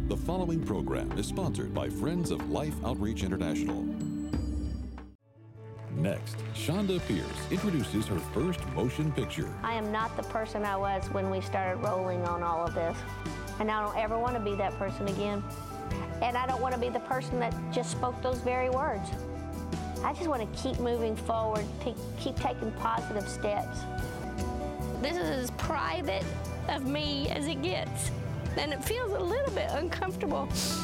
The following program is sponsored by Friends of Life Outreach International. Next, Chonda Pierce introduces her first motion picture. I am not the person I was when we started rolling on all of this. And I don't ever want to be that person again. And I don't want to be the person that just spoke those very words. I just want to keep moving forward, keep taking positive steps. This is as private of me as it gets, and it feels a little bit uncomfortable.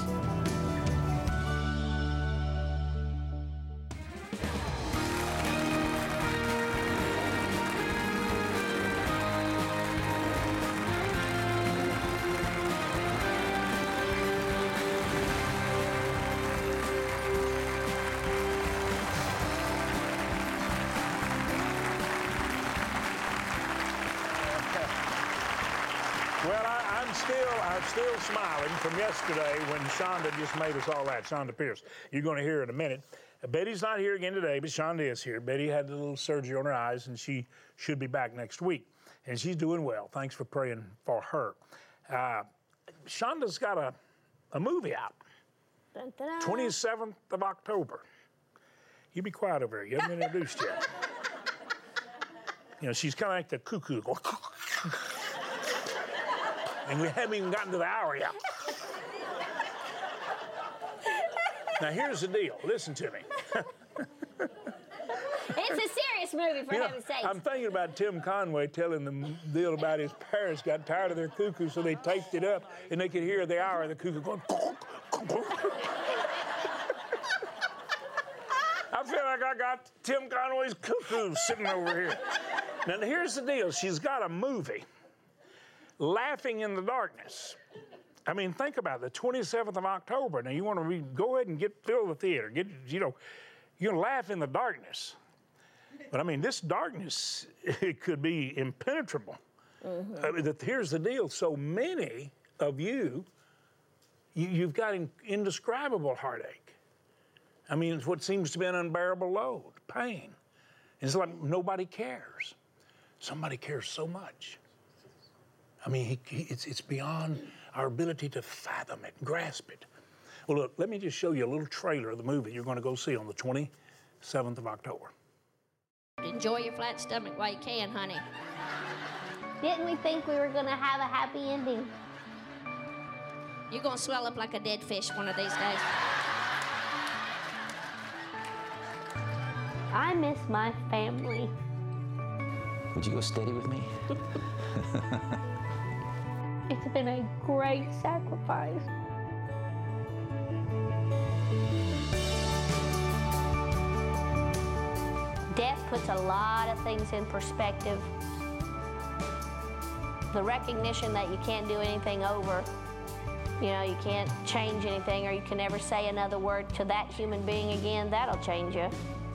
I'm still smiling from yesterday when Chonda just made us all that. Chonda Pierce. You're going to hear in a minute. Betty's not here again today, but Chonda is here. Betty had a little surgery on her eyes, and she should be back next week. And she's doing well. Thanks for praying for her. Chonda's got a movie out. Dun, dun, dun. 27th of October. You be quiet over here. You haven't been introduced yet. You know, she's kind of like the cuckoo. And we haven't even gotten to the hour yet. Now, here's the deal. Listen to me. It's a serious movie, for heaven's sake. I'm thinking about Tim Conway telling the deal about his parents got tired of their cuckoo, so they taped it up, and they could hear the hour of the cuckoo going. I feel like I got Tim Conway's cuckoo sitting over here. Now, here's the deal. She's got a movie. Laughing in the Darkness. I mean, think about it, the 27th of October. Now, you want to go ahead and fill the theater. You're going to laugh in the darkness. But, I mean, this darkness, it could be impenetrable. Mm-hmm. Here's the deal. So many of you've got indescribable heartache. I mean, it's what seems to be an unbearable load, pain. It's like nobody cares. Somebody cares so much. I mean, it's beyond our ability to fathom it, grasp it. Well, look, let me just show you a little trailer of the movie you're going to go see on the 27th of October. Enjoy your flat stomach while you can, honey. Didn't we think we were going to have a happy ending? You're going to swell up like a dead fish one of these days. I miss my family. Would you go steady with me? It's been a great sacrifice. Death puts a lot of things in perspective. The recognition that you can't do anything over, you can't change anything, or you can never say another word to that human being again, that'll change you.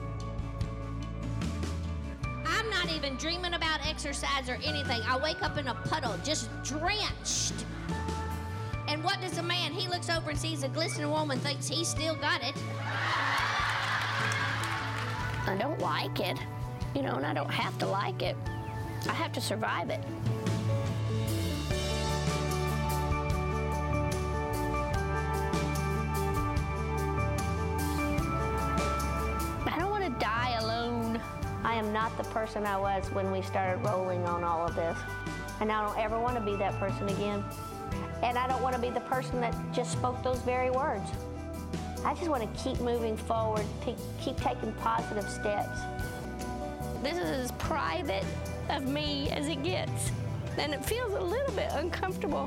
I'm not even dreaming about exercise or anything. I wake up in a puddle, just drenched. And what does a man? He looks over and sees a glistening woman, thinks he's still got it. I don't like it, and I don't have to like it. I have to survive it. I don't want to die alone. I am not the person I was when we started rolling on all of this. And I don't ever want to be that person again. And I don't want to be the person that just spoke those very words. I just want to keep moving forward, keep taking positive steps. This is as private of me as it gets, and it feels a little bit uncomfortable.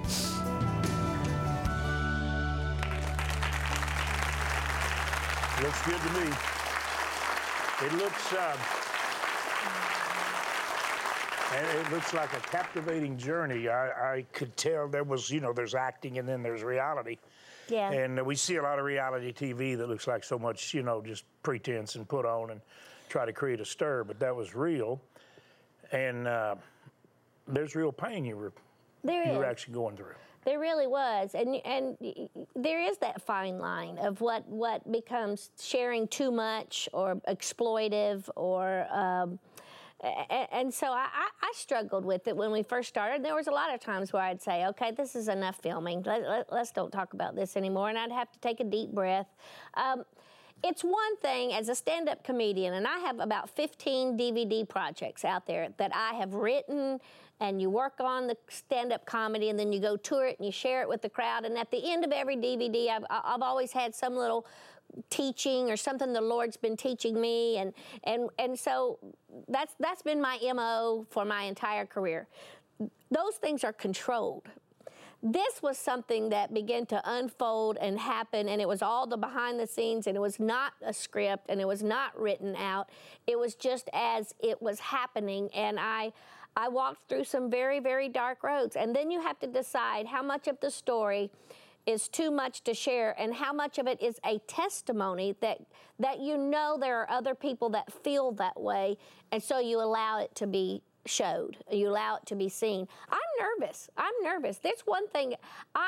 Looks good to me. It looks like a captivating journey. I could tell there was, there's acting and then there's reality. Yeah. And we see a lot of reality TV that looks like so much, just pretense and put on and try to create a stir, but that was real. And there's real pain you were actually going through. There really was, and there is that fine line of what becomes sharing too much or exploitive or And so I struggled with it when we first started. There was a lot of times where I'd say, okay, this is enough filming. Let's don't talk about this anymore. And I'd have to take a deep breath. It's one thing as a stand-up comedian, and I have about 15 DVD projects out there that I have written, and you work on the stand-up comedy, and then you go tour it and you share it with the crowd. And at the end of every DVD, I've always had some little teaching or something the Lord's been teaching me, and so that's been my MO for my entire career. Those things are controlled. This was something that began to unfold and happen, and it was all the behind the scenes, and it was not a script, and it was not written out. It was just as it was happening, and I walked through some very, very dark roads. And then you have to decide how much of the story is too much to share and how much of it is a testimony that you know there are other people that feel that way, and so you allow it to be showed. You allow it to be seen. I'm nervous. There's one thing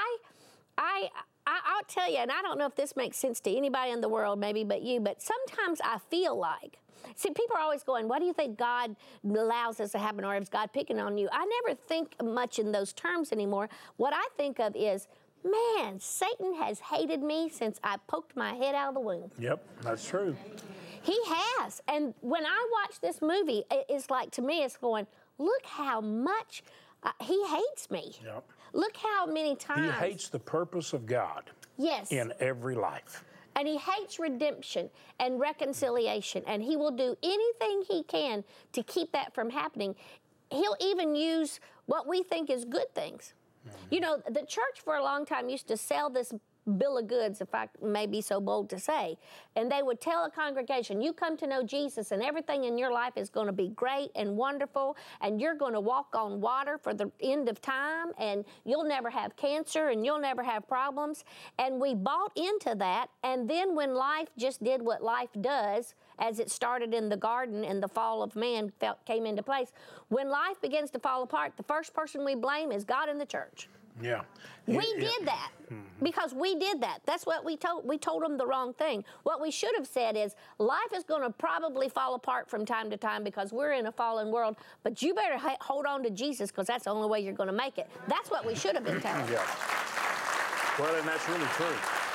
I'll tell you, and I don't know if this makes sense to anybody in the world, maybe but you, but sometimes I feel like, see, people are always going, what do you think God allows this to happen, or is God picking on you? I never think much in those terms anymore. What I think of is, man, Satan has hated me since I poked my head out of the womb. Yep, that's true. He has. And when I watch this movie, it's like, to me, it's going, look how much he hates me. Yep. Look how many times. He hates the purpose of God. Yes. In every life. And he hates redemption and reconciliation, and he will do anything he can to keep that from happening. He'll even use what we think is good things. Mm-hmm. You know, the church for a long time used to sell this bill of goods, if I may be so bold to say, and they would tell a congregation, you come to know Jesus and everything in your life is going to be great and wonderful, and you're going to walk on water for the end of time, and you'll never have cancer and you'll never have problems. And we bought into that, and then when life just did what life does, as it started in the garden and the fall of man came into place, when life begins to fall apart, the first person we blame is God and the church. Yeah. We did that because we did that. That's what we told. We told them the wrong thing. What we should have said is, life is going to probably fall apart from time to time because we're in a fallen world, but you better hold on to Jesus because that's the only way you're going to make it. That's what we should have been telling. Yeah. Well, and that's really true.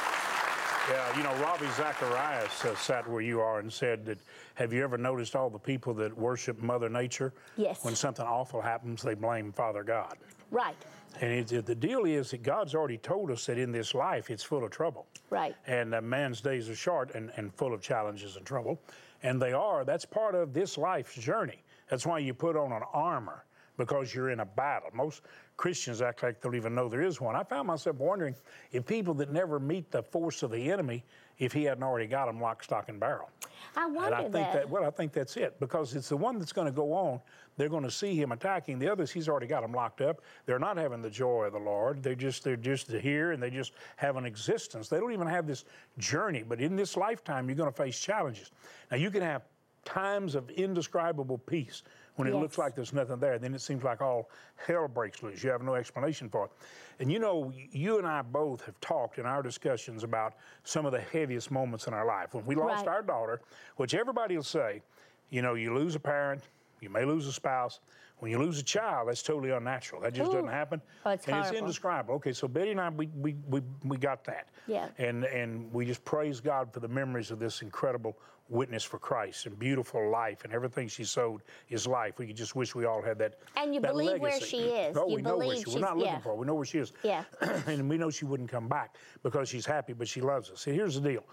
Yeah, you know, Ravi Zacharias sat where you are and said that, have you ever noticed all the people that worship Mother Nature? Yes. When something awful happens, they blame Father God. Right. And the deal is that God's already told us that in this life it's full of trouble. Right. And man's days are short and full of challenges and trouble. And they are. That's part of this life's journey. That's why you put on an armor, because you're in a battle. Most Christians act like they don't even know there is one. I found myself wondering if people that never meet the force of the enemy, if he hadn't already got them lock, stock, and barrel. I wonder I think that's it, because it's the one that's going to go on. They're going to see him attacking. The others, he's already got them locked up. They're not having the joy of the Lord. They're just here, and they just have an existence. They don't even have this journey. But in this lifetime, you're going to face challenges. Now, you can have times of indescribable peace when it looks like there's nothing there. Then it seems like all hell breaks loose. You have no explanation for it. And you know, you and I both have talked in our discussions about some of the heaviest moments in our life. When we lost our daughter, which everybody will say, you know, you lose a parent, you may lose a spouse. When you lose a child, that's totally unnatural. That just doesn't happen. Oh, it's and horrible. It's indescribable. Okay, so Betty and I, we got that. Yeah. And we just praise God for the memories of this incredible witness for Christ and beautiful life, and everything she sowed is life. We just wish we all had that. And you that believe legacy. where she is. Oh, you we know where she is. We're not looking for her. We know where she is. Yeah. And we know she wouldn't come back because she's happy, but she loves us. See, here's the deal.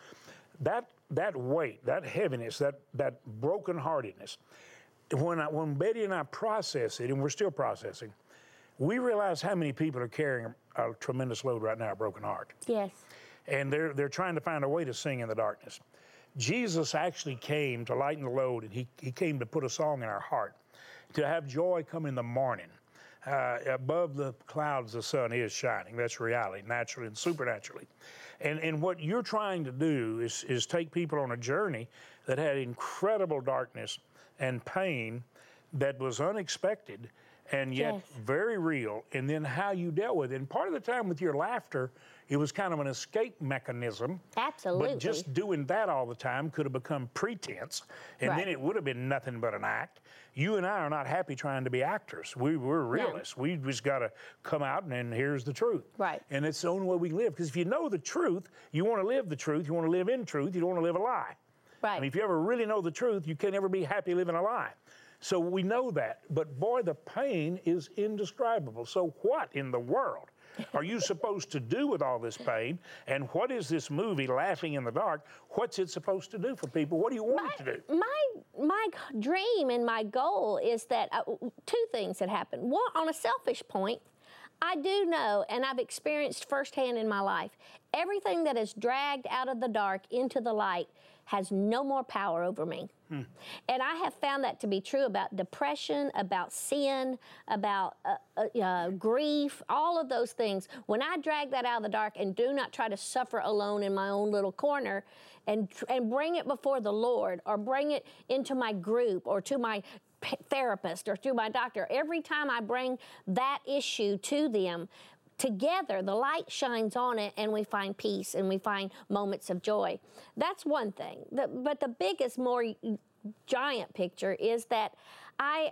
That weight, that heaviness, that brokenheartedness, when Betty and I process it, and we're still processing, we realize how many people are carrying a tremendous load right now, a broken heart. Yes. And they're trying to find a way to sing in the darkness. Jesus actually came to lighten the load, and he came to put a song in our heart, to have joy come in the morning. Above the clouds, the sun is shining. That's reality, naturally and supernaturally. And what you're trying to do is take people on a journey that had incredible darkness and pain that was unexpected, and yet Yes. very real, and then how you dealt with it. And part of the time with your laughter, it was kind of an escape mechanism. Absolutely. But just doing that all the time could have become pretense, and then Right. it would have been nothing but an act. You and I are not happy trying to be actors. We're realists. We just got to come out and here's the truth. Right. And it's the only way we live. Because if you know the truth, you want to live the truth. You want to live in truth. You don't want to live a lie. Right. I mean, if you ever really know the truth, you can't ever be happy living a lie. So we know that. But boy, the pain is indescribable. So what in the world are you supposed to do with all this pain? And what is this movie, Laughing in the Dark? What's it supposed to do for people? What do you want it to do? My dream and my goal is that two things that happen. One, on a selfish point, I do know, and I've experienced firsthand in my life, everything that is dragged out of the dark into the light has no more power over me. And I have found that to be true about depression, about sin, about grief, all of those things. When I drag that out of the dark and do not try to suffer alone in my own little corner and bring it before the Lord, or bring it into my group or to my therapist or to my doctor, every time I bring that issue to them, together, the light shines on it, and we find peace and we find moments of joy. That's one thing. But the biggest, more giant picture is that I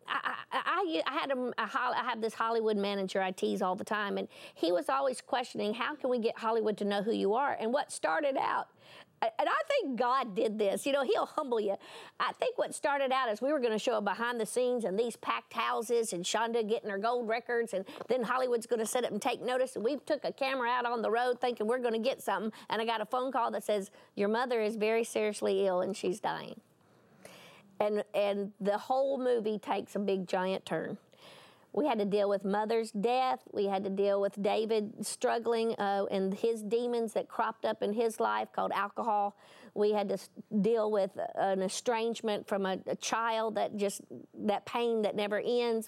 have this Hollywood manager I tease all the time, and he was always questioning, how can we get Hollywood to know who you are? And what started out, and I think God did this, you know, he'll humble you. I think what started out is we were going to show behind the scenes and these packed houses and Shonda getting her gold records, and then Hollywood's going to sit up and take notice. And we took a camera out on the road thinking we're going to get something, and I got a phone call that says, your mother is very seriously ill and she's dying. And the whole movie takes a big giant turn. We had to deal with mother's death. We had to deal with David struggling and his demons that cropped up in his life called alcohol. We had to deal with an estrangement from a child, that pain that never ends.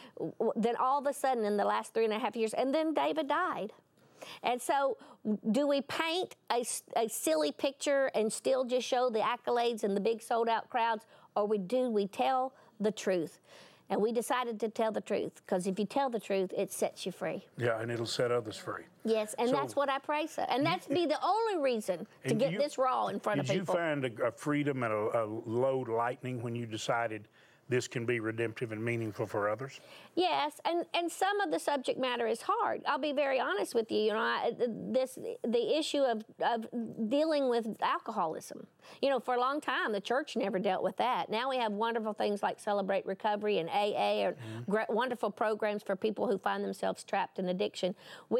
Then all of a sudden in the last 3.5 years, and then David died. And so do we paint a silly picture and still just show the accolades and the big sold out crowds, or do we tell the truth? And we decided to tell the truth, because if you tell the truth, it sets you free. Yeah, and it'll set others free. Yes, and that's what I pray so. And that's be the only reason to get this raw in front of people. Did you find a freedom and a load lightening when you decided this can be redemptive and meaningful for others? Yes, and some of the subject matter is hard. I'll be very honest with you. You know, the issue of dealing with alcoholism. You know, for a long time, the church never dealt with that. Now we have wonderful things like Celebrate Recovery and AA, or wonderful programs for people who find themselves trapped in addiction.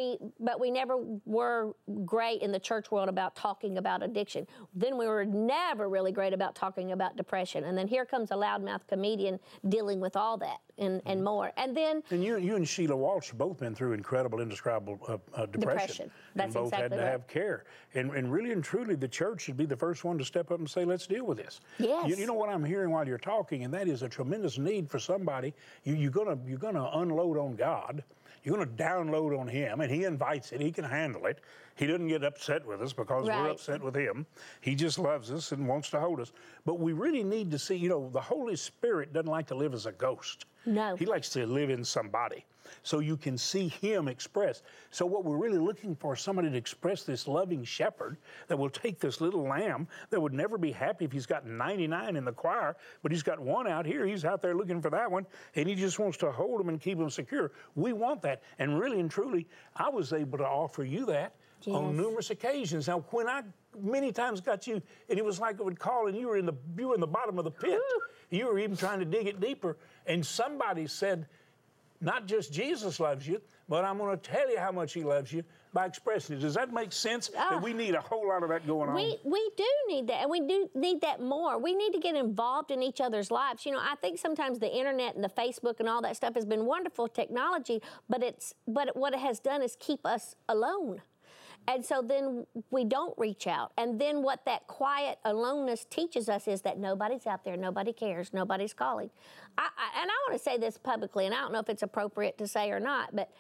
But we never were great in the church world about talking about addiction. Then we were never really great about talking about depression. And then here comes a loudmouth comedian dealing with all that and more. And then... And you and Sheila Walsh have both been through incredible, indescribable depression. That's and both exactly had to right. have care. And really and truly, the church should be the first one to step up and say, let's deal with this. Yes. You know what I'm hearing while you're talking, and that is a tremendous need for somebody. You're gonna unload on God. You're going to download on him, and he invites it. He can handle it. He doesn't get upset with us because we're upset with him. He just loves us and wants to hold us. But we really need to see, you know, the Holy Spirit doesn't like to live as a ghost. No. He likes to live in somebody. So you can see him express. So what we're really looking for is somebody to express this loving shepherd that will take this little lamb that would never be happy if he's got 99 in the choir, but he's got one out here. He's out there looking for that one, and he just wants to hold him and keep him secure. We want that. And really and truly, I was able to offer you that on numerous occasions. Now, when I many times got you, and it was like I would call, and you were in the bottom of the pit. You were even trying to dig it deeper, and somebody said, not just Jesus loves you, but I'm going to tell you how much he loves you by expressing it. Does that make sense? That we need a whole lot of that going on? We do need that, and we do need that more. We need to get involved in each other's lives. You know, I think sometimes the internet and the Facebook and all that stuff has been wonderful technology, but what it has done is keep us alone. And so then we don't reach out. And then what that quiet aloneness teaches us is that nobody's out there, nobody cares, nobody's calling. And I want to say this publicly, and I don't know if it's appropriate to say or not, but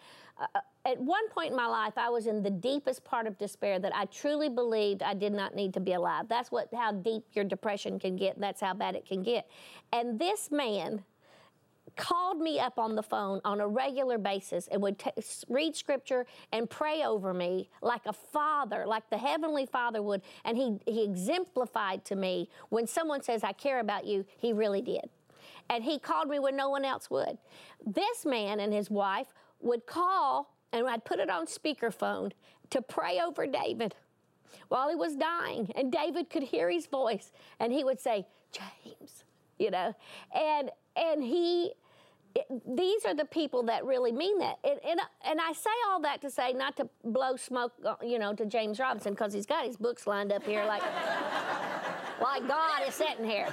at one point in my life, I was in the deepest part of despair that I truly believed I did not need to be alive. That's how deep your depression can get. That's how bad it can get. And this man called me up on the phone on a regular basis and would read scripture and pray over me like a father, like the Heavenly Father would. And he exemplified to me, when someone says, I care about you, he really did. And he called me when no one else would. This man and his wife would call, and I'd put it on speakerphone to pray over David while he was dying. And David could hear his voice, and he would say, James, you know. And these are the people that really mean that. And I say all that to say, not to blow smoke, to James Robison, because he's got his books lined up here like God is sitting here.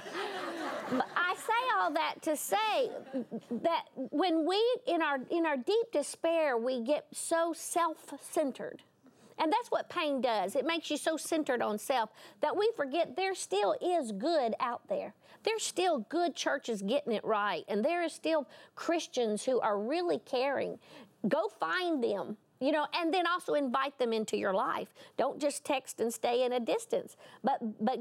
I say all that to say that when we, in our deep despair, we get so self-centered. And that's what pain does. It makes you so centered on self that we forget there still is good out there. There's still good churches getting it right. And there is still Christians who are really caring. Go find them. And then also invite them into your life. Don't just text and stay in a distance, but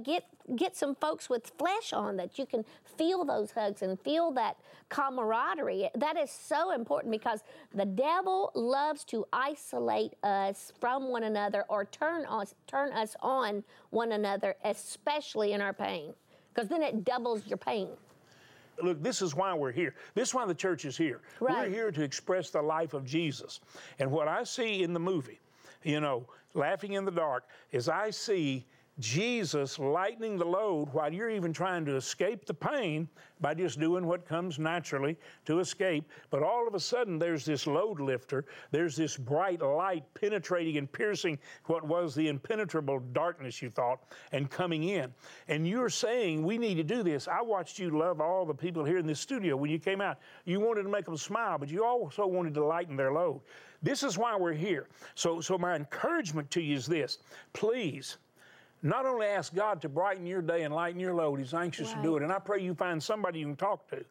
get some folks with flesh on that you can feel those hugs and feel that camaraderie. That is so important, because the devil loves to isolate us from one another or turn us on one another, especially in our pain, because then it doubles your pain. Look, this is why we're here. This is why the church is here. Right. We're here to express the life of Jesus. And what I see in the movie, Laughing in the Dark, is I see Jesus lightening the load while you're even trying to escape the pain by just doing what comes naturally to escape. But all of a sudden, there's this load lifter. There's this bright light penetrating and piercing what was the impenetrable darkness, you thought, and coming in. And you're saying, we need to do this. I watched you love all the people here in this studio when you came out. You wanted to make them smile, but you also wanted to lighten their load. This is why we're here. So my encouragement to you is this. Please, not only ask God to brighten your day and lighten your load, He's anxious to do it. And I pray you find somebody you can talk to.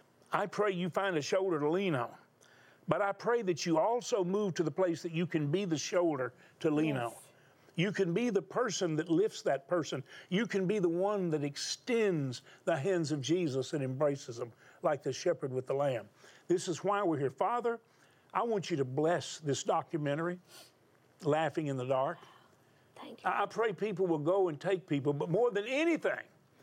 I pray you find a shoulder to lean on. But I pray that you also move to the place that you can be the shoulder to lean on. You can be the person that lifts that person. You can be the one that extends the hands of Jesus and embraces them like the shepherd with the lamb. This is why we're here. Father, I want you to bless this documentary, Laughing in the Dark. Thank you. I pray people will go and take people, but more than anything,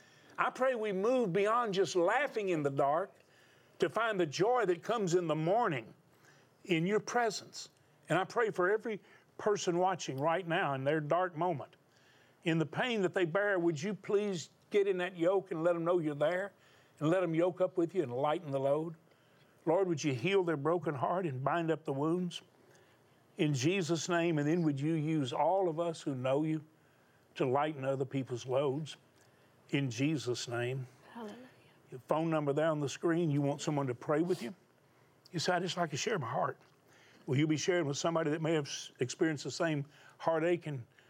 I pray we move beyond just laughing in the dark to find the joy that comes in the morning in your presence. And I pray for every person watching right now in their dark moment, in the pain that they bear, would you please get in that yoke and let them know you're there, and let them yoke up with you and lighten the load? Lord, would you heal their broken heart and bind up the wounds? In Jesus' name, and then would you use all of us who know you to lighten other people's loads? In Jesus' name. Hallelujah. Your phone number there on the screen, you want someone to pray with you? You say, I just like to share my heart. Will you be sharing with somebody that may have experienced the same heartache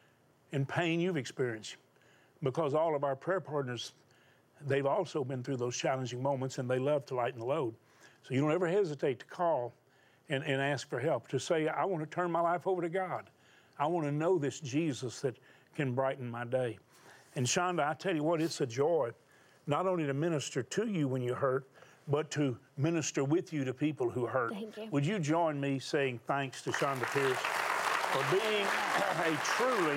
and pain you've experienced? Because all of our prayer partners, they've also been through those challenging moments, and they love to lighten the load. So you don't ever hesitate to call and ask for help, to say, I want to turn my life over to God. I want to know this Jesus that can brighten my day. And Shonda, I tell you what, it's a joy not only to minister to you when you hurt, but to minister with you to people who hurt. Thank you. Would you join me saying thanks to Shonda Pierce for being a truly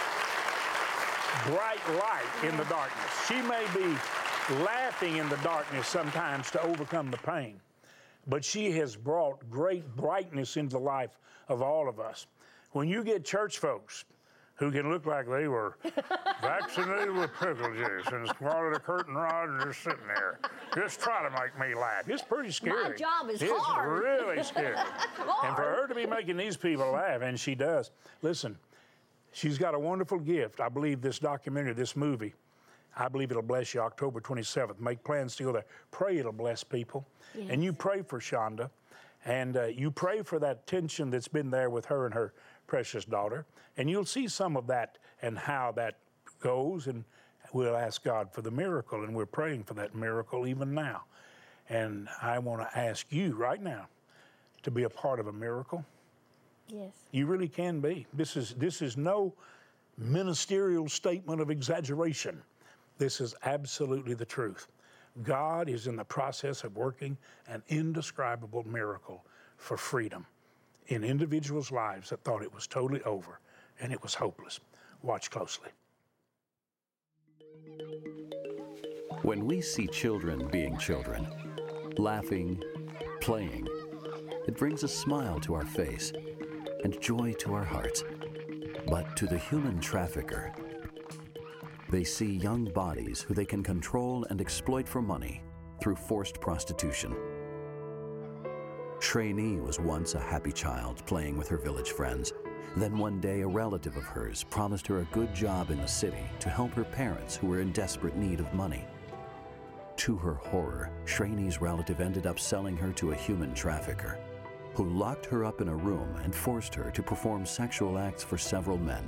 bright light in the darkness? She may be laughing in the darkness sometimes to overcome the pain, but she has brought great brightness into the life of all of us. When you get church folks who can look like they were vaccinated with privileges and swallowed a curtain rod and just sitting there, just try to make me laugh. It's pretty scary. My job is it's hard. It's really scary. And for her to be making these people laugh, and she does. Listen, she's got a wonderful gift. I believe this documentary, this movie, I believe it'll bless you October 27th. Make plans to go there. Pray it'll bless people. Yes. And you pray for Shonda. And you pray for that tension that's been there with her and her precious daughter. And you'll see some of that and how that goes. And we'll ask God for the miracle. And we're praying for that miracle even now. And I want to ask you right now to be a part of a miracle. Yes. You really can be. This is no ministerial statement of exaggeration. This is absolutely the truth. God is in the process of working an indescribable miracle for freedom in individuals' lives that thought it was totally over and it was hopeless. Watch closely. When we see children being children, laughing, playing, it brings a smile to our face and joy to our hearts. But to the human trafficker, they see young bodies who they can control and exploit for money through forced prostitution. Shreni was once a happy child playing with her village friends. Then one day a relative of hers promised her a good job in the city to help her parents who were in desperate need of money. To her horror, Shreni's relative ended up selling her to a human trafficker who locked her up in a room and forced her to perform sexual acts for several men.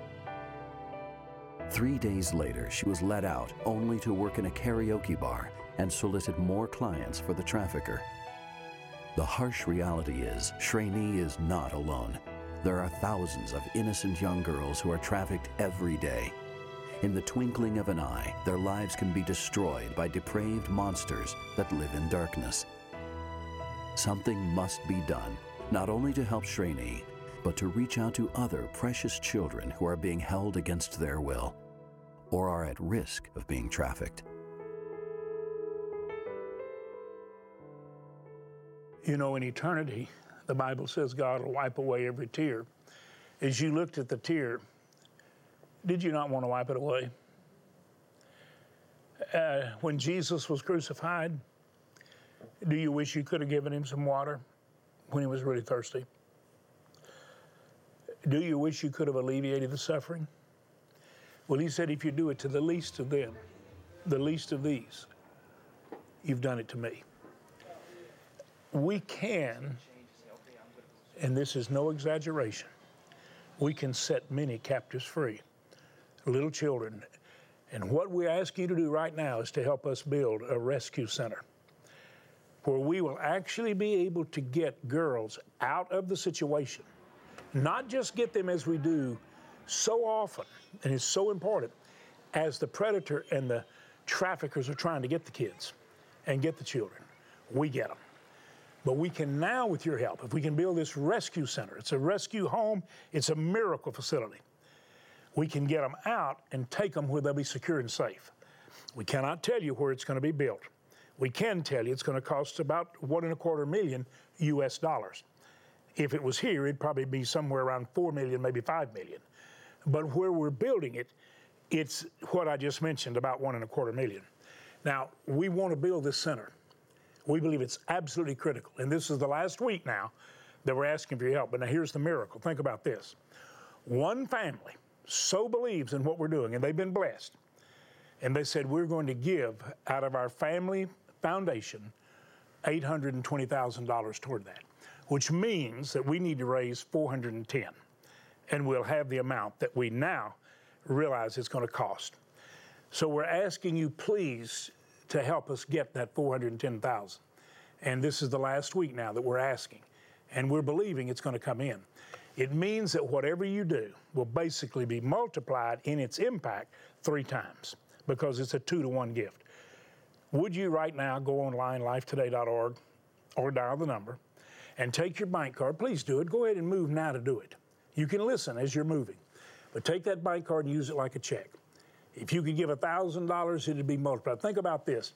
3 days later, she was let out only to work in a karaoke bar and solicit more clients for the trafficker. The harsh reality is, Shreni is not alone. There are thousands of innocent young girls who are trafficked every day. In the twinkling of an eye, their lives can be destroyed by depraved monsters that live in darkness. Something must be done, not only to help Shreni, but to reach out to other precious children who are being held against their will or are at risk of being trafficked. You know, in eternity, the Bible says God will wipe away every tear. As you looked at the tear, did you not want to wipe it away? When Jesus was crucified, do you wish you could have given him some water when he was really thirsty? Do you wish you could have alleviated the suffering? Well, he said, if you do it to the least of them, the least of these, you've done it to me. We can, and this is no exaggeration, we can set many captives free, little children. And what we ask you to do right now is to help us build a rescue center where we will actually be able to get girls out of the situation, not just get them as we do so often, and it's so important, as the predator and the traffickers are trying to get the kids and get the children. We get them. But we can now, with your help, if we can build this rescue center, it's a rescue home, it's a miracle facility. We can get them out and take them where they'll be secure and safe. We cannot tell you where it's going to be built. We can tell you it's going to cost about $1.25 million US. If it was here, it'd probably be somewhere around 4 million, maybe 5 million. But where we're building it, it's what I just mentioned, about $1.25 million. Now, we want to build this center. We believe it's absolutely critical. And this is the last week now that we're asking for your help. But now here's the miracle. Think about this. One family so believes in what we're doing, and they've been blessed, and they said, we're going to give out of our family foundation $820,000 toward that, which means that we need to raise $410,000, and we'll have the amount that we now realize it's going to cost. So we're asking you, please, to help us get that $410,000. And this is the last week now that we're asking, and we're believing it's going to come in. It means that whatever you do will basically be multiplied in its impact 3 times, because it's a 2-to-1 gift. Would you right now go online, lifetoday.org, or dial the number, and take your bank card? Please do it. Go ahead and move now to do it. You can listen as you're moving, but take that bank card and use it like a check. If you could give $1,000, it'd be multiplied. Think about this.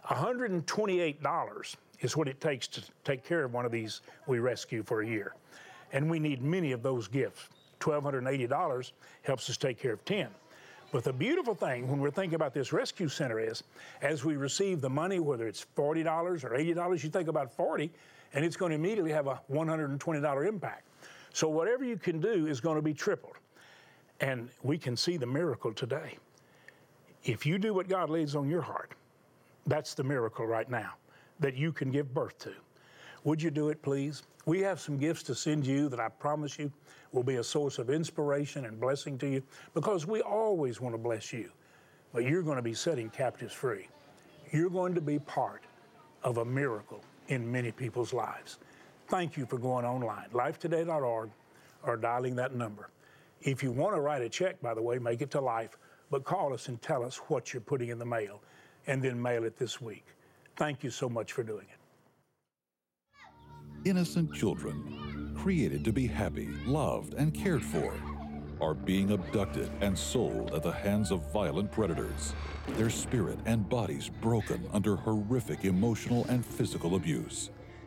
$128 is what it takes to take care of one of these we rescue for a year. And we need many of those gifts. $1,280 helps us take care of 10. But the beautiful thing when we're thinking about this rescue center is, as we receive the money, whether it's $40 or $80, you think about 40, and it's going to immediately have a $120 impact. So whatever you can do is going to be tripled. And we can see the miracle today. If you do what God lays on your heart, that's the miracle right now that you can give birth to. Would you do it, please? We have some gifts to send you that I promise you will be a source of inspiration and blessing to you, because we always want to bless you. But you're going to be setting captives free. You're going to be part of a miracle in many people's lives. Thank you for going online, lifetoday.org, or dialing that number. If you want to write a check, by the way, make it to Life, but call us and tell us what you're putting in the mail. and then mail it this week. Thank you so much for doing it. Innocent children, created to be happy, loved, and cared for, are being abducted and sold at the hands of violent predators, their spirit and bodies broken under horrific emotional and physical abuse.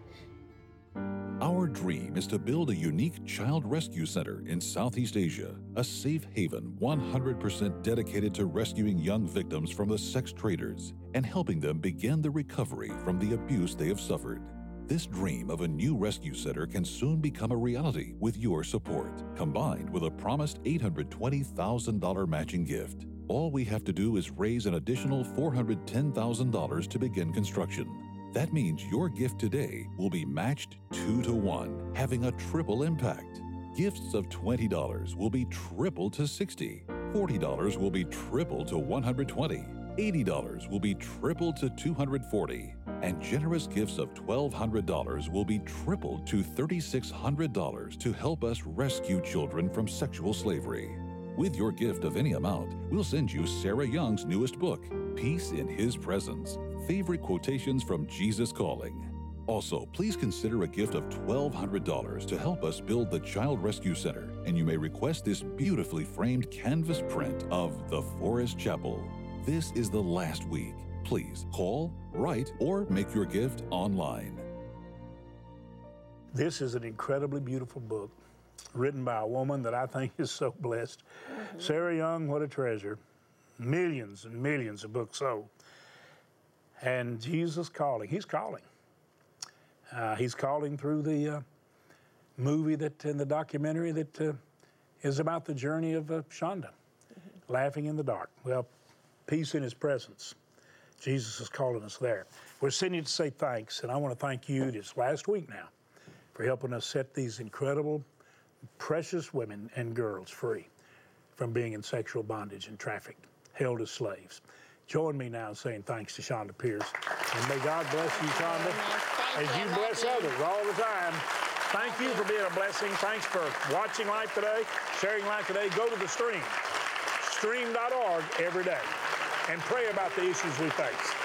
Our dream is to build a unique child rescue center in Southeast Asia, a safe haven 100% dedicated to rescuing young victims from the sex traders and helping them begin the recovery from the abuse they have suffered. This dream of a new rescue center can soon become a reality with your support, combined with a promised $820,000 matching gift. All we have to do is raise an additional $410,000 to begin construction. That means your gift today will be matched 2 to 1, having a triple impact. Gifts of $20 will be tripled to $60, $40 will be tripled to $120, $80 will be tripled to $240, and generous gifts of $1,200 will be tripled to $3,600 to help us rescue children from sexual slavery. With your gift of any amount, we'll send you Sarah Young's newest book, Peace in His Presence, Favorite Quotations from Jesus Calling. Also, please consider a gift of $1,200 to help us build the Child Rescue Center, and you may request this beautifully framed canvas print of the Forest Chapel. This is the last week. Please call, write, or make your gift online. This is an incredibly beautiful book written by a woman that I think is so blessed. Sarah Young, what a treasure. Millions and millions of books sold. And Jesus calling. He's calling. He's calling through the movie and the documentary that is about the journey of Shonda, Laughing in the Dark. Well, peace in His presence. Jesus is calling us there. We're sending to say thanks, and I want to thank you this last week now for helping us set these incredible, precious women and girls free from being in sexual bondage and trafficked, held as slaves. Join me now in saying thanks to Shonda Pierce. And may God bless you, Shonda, as you bless others all the time. Thank you for being a blessing. Thanks for watching Life Today, sharing Life Today. Go to the stream, stream.org every day, and pray about the issues we face.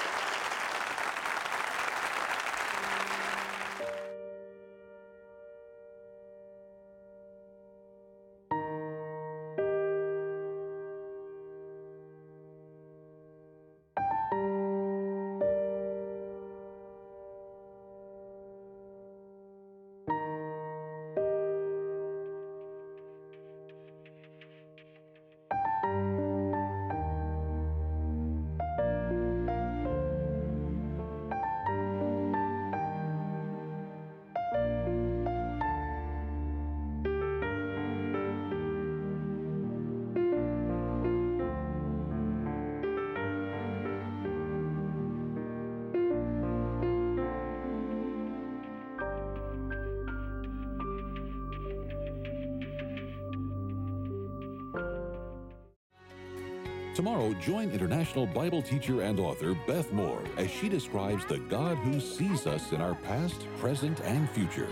Tomorrow, join international Bible teacher and author Beth Moore as she describes the God who sees us in our past, present, and future.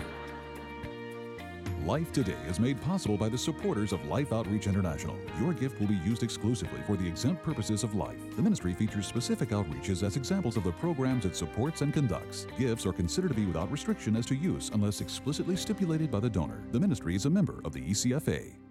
Life Today is made possible by the supporters of Life Outreach International. Your gift will be used exclusively for the exempt purposes of life. The ministry features specific outreaches as examples of the programs it supports and conducts. Gifts are considered to be without restriction as to use unless explicitly stipulated by the donor. The ministry is a member of the ECFA.